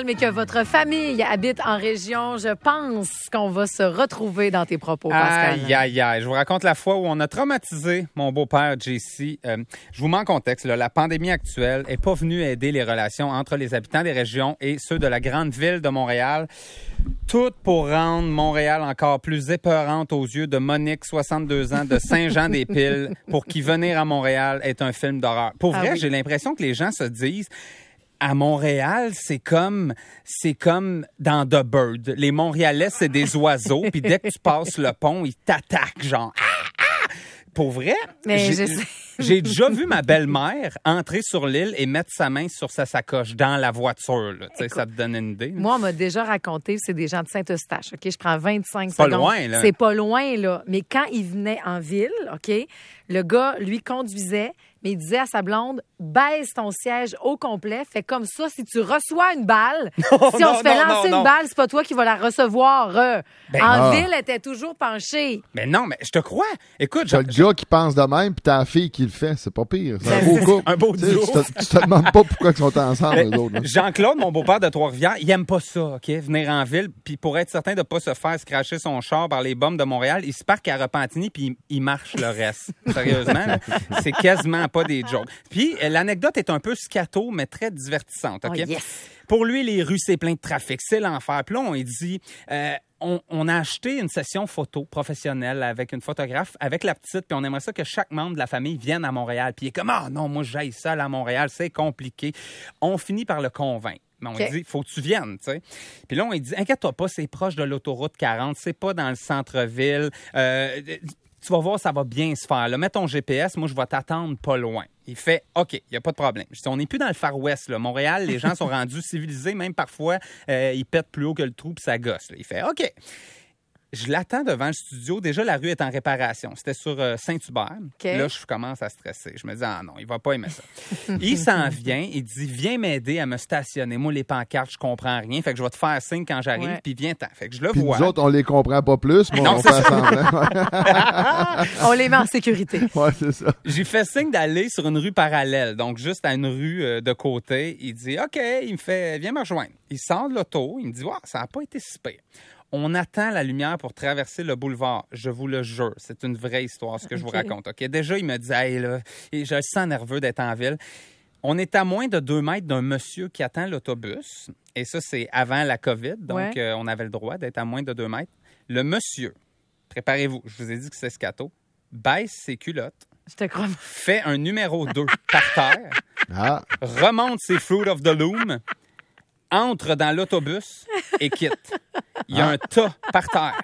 mais que votre famille habite en région, je pense qu'on va se retrouver dans tes propos, Pascal. Aïe. Je vous raconte la fois où on a traumatisé mon beau-père, JC. Je vous mets en contexte. Là, la pandémie actuelle est pas venue aider les relations entre les habitants des régions et ceux de la grande ville de Montréal. Tout pour rendre Montréal encore plus épeurante aux yeux de Monique, 62 ans, de Saint-Jean-des-Piles, pour qui venir à Montréal est un film d'horreur. Pour vrai, oui. J'ai l'impression que les gens se disent... À Montréal, c'est comme dans The Bird. Les Montréalais, c'est des oiseaux, puis dès que tu passes le pont, ils t'attaquent, genre... Pour vrai, Mais j'ai déjà vu ma belle-mère entrer sur l'île et mettre sa main sur sa sacoche dans la voiture. Là. Écoute, ça te donne une idée. Là. Moi, on m'a déjà raconté, c'est des gens de Saint-Eustache, OK? Je prends 25 pas secondes. loin, là. C'est pas loin, là. Mais quand il venait en ville, OK, le gars, lui, conduisait, mais il disait à sa blonde, baisse ton siège au complet, fais comme ça, si tu reçois une balle, si on se fait lancer une balle, c'est pas toi qui vas la recevoir. Ville, elle était toujours penchée. Mais non, mais je te crois. Écoute, t'as le gars qui pense de même, puis t'as la fille qui le fait. C'est pas pire. C'est un beau couple. Un beau duo. Tu te demandes pas pourquoi ils sont ensemble, les autres. Là. Jean-Claude, mon beau-père de Trois-Rivières, il aime pas ça, OK? Venir en ville, puis pour être certain de pas se faire scratcher son char par les bombes de Montréal, il se parque à Repentigny, puis il marche le reste. Sérieusement, là, c'est quasiment pas des jokes. Puis l'anecdote est un peu scato, mais très divertissante, OK? Oh, yes. Pour lui, les rues, c'est plein de trafic, c'est l'enfer. Puis là, on lui dit... On a acheté une session photo professionnelle avec une photographe, avec la petite, puis on aimerait ça que chaque membre de la famille vienne à Montréal. Puis il est comme, non, moi, j'aille ça à Montréal, c'est compliqué. On finit par le convaincre. Mais on dit, faut que tu viennes, tu sais. Puis là, on lui dit, inquiète-toi pas, c'est proche de l'autoroute 40, c'est pas dans le centre-ville. Tu vas voir, ça va bien se faire. Là, mets ton GPS, moi, je vais t'attendre pas loin. Il fait, OK, il n'y a pas de problème. Je dis, on n'est plus dans le Far West, là. Montréal, les gens sont rendus civilisés, même parfois, ils pètent plus haut que le trou, puis ça gosse. Là. Il fait, OK. Je l'attends devant le studio. Déjà, la rue est en réparation. C'était sur Saint-Hubert. Okay. Là, je commence à stresser. Je me dis, non, il va pas aimer ça. Il s'en vient. Il dit, viens m'aider à me stationner. Moi, les pancartes, je comprends rien. Fait que je vais te faire signe quand j'arrive, puis viens-t'en. Fait que je le puis vois. Nous autres, on les comprend pas plus, mais non, on fait semblant. On les met en sécurité. Ouais, c'est ça. J'ai fait signe d'aller sur une rue parallèle, donc juste à une rue de côté. Il dit, OK, il me fait, viens me rejoindre. Il sort de l'auto. Il me dit, ça n'a pas été si pire. On attend la lumière pour traverser le boulevard. Je vous le jure, c'est une vraie histoire, ce que je vous raconte. Ok, déjà, il me dit, hey, là, je le sens nerveux d'être en ville. On est à moins de 2 mètres d'un monsieur qui attend l'autobus. Et ça, c'est avant la COVID, donc on avait le droit d'être à moins de 2 mètres. Le monsieur, préparez-vous, je vous ai dit que c'est scato, baisse ses culottes. Je te crois. Fait un numéro 2 par terre. Remonte ses Fruit of the Loom. Entre dans l'autobus et quitte. Il y a un tas par terre.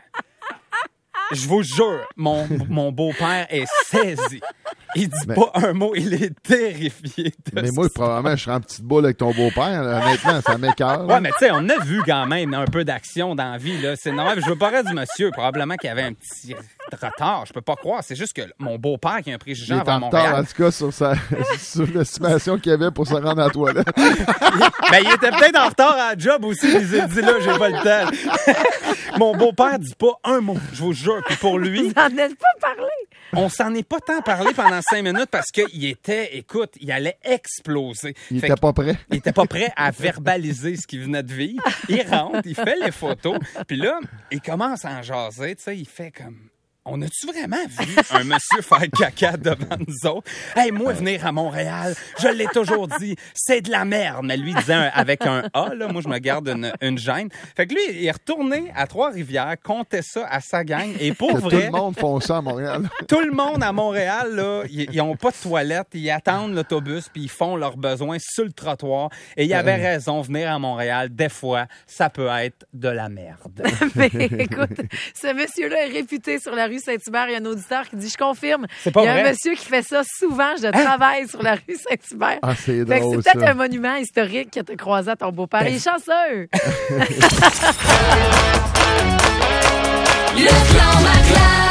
Je vous jure, mon beau-père est saisi. Il dit pas un mot, il est terrifié. Mais moi, probablement, je serais en petite boule avec ton beau-père. Là. Honnêtement, ça m'écoeure. Ouais, mais tu sais, on a vu quand même un peu d'action dans la vie. Là. C'est normal. Je veux pas rire du monsieur. Probablement qu'il y avait un petit retard. Je peux pas croire. C'est juste que mon beau-père qui a un préjugé avant Montréal. Retard, en tout cas, sur l'estimation qu'il y avait pour se rendre à la toilette. Ben, il était peut-être en retard à la job aussi. Il s'est dit, là, j'ai pas le temps. Mon beau-père dit pas un mot. Je vous jure. Puis pour lui... Vous n'en êtes pas parlé. On s'en est pas tant parlé pendant 5 minutes parce qu'il était, écoute, il allait exploser. Il était pas prêt. Il était pas prêt à verbaliser ce qu'il venait de vivre. Il rentre, il fait les photos. Puis là, il commence à en jaser, tu sais, il fait comme... On a-tu vraiment vu un monsieur faire caca devant nous autres? Hey, moi, venir à Montréal, je l'ai toujours dit, c'est de la merde. Mais lui disait avec un A, là, moi, je me garde une gêne. Fait que lui, il est retourné à Trois-Rivières, comptait ça à sa gang. Et pour vrai... Tout le monde font ça à Montréal. Tout le monde à Montréal, là, ils ont pas de toilette, ils attendent l'autobus, puis ils font leurs besoins sur le trottoir. Et il avait raison, venir à Montréal, des fois, ça peut être de la merde. Mais écoute, ce monsieur-là est réputé sur la rue Saint-Hubert. Il y a un auditeur qui dit, je confirme, c'est pas il y a vrai. un monsieur qui fait ça souvent. Je travaille sur la rue Saint-Hubert. Ah, c'est fait drôle, que c'est peut-être ça. un monument historique que tu as croisé à ton beau-père. Il est chanceux! Le clan Maclin.